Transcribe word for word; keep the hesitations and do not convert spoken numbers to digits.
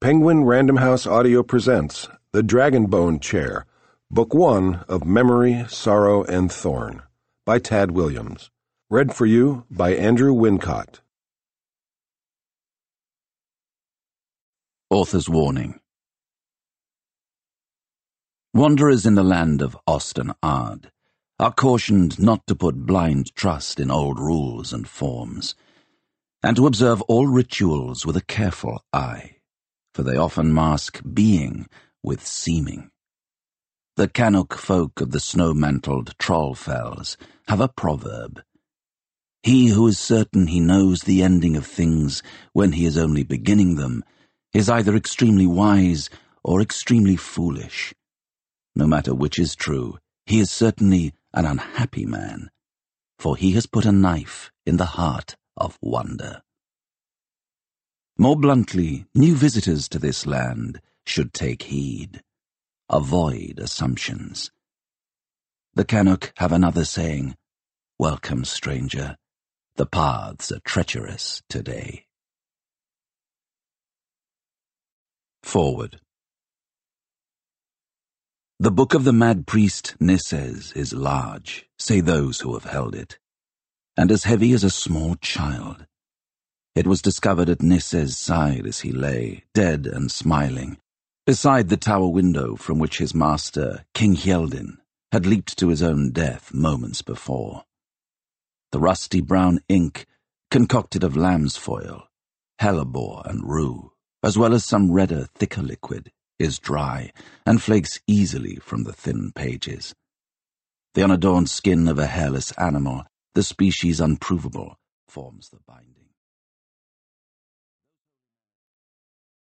Penguin Random House Audio presents The Dragonbone Chair, Book One of Memory, Sorrow, and Thorn, by Tad Williams. Read for you by Andrew Wincott. Author's Warning. Wanderers in the land of Ost and Ard are cautioned not to put blind trust in old rules and forms, and to observe all rituals with a careful eye, for they often mask being with seeming. The Canuck folk of the snow-mantled Trollfells have a proverb: "He who is certain he knows the ending of things when he is only beginning them is either extremely wise or extremely foolish. No matter which is true, he is certainly an unhappy man, for he has put a knife in the heart of wonder." More bluntly, new visitors to this land should take heed. Avoid assumptions. The Canuck have another saying: "Welcome, stranger. The paths are treacherous today." Forward. The book of the mad priest Nisses is large, say those who have held it, and as heavy as a small child. It was discovered at Nisses' side as he lay, dead and smiling, beside the tower window from which his master, King Hyeldin, had leaped to his own death moments before. The rusty brown ink, concocted of lamb's foil, hellebore and rue, as well as some redder, thicker liquid, is dry and flakes easily from the thin pages. The unadorned skin of a hairless animal, the species unprovable, forms the binding.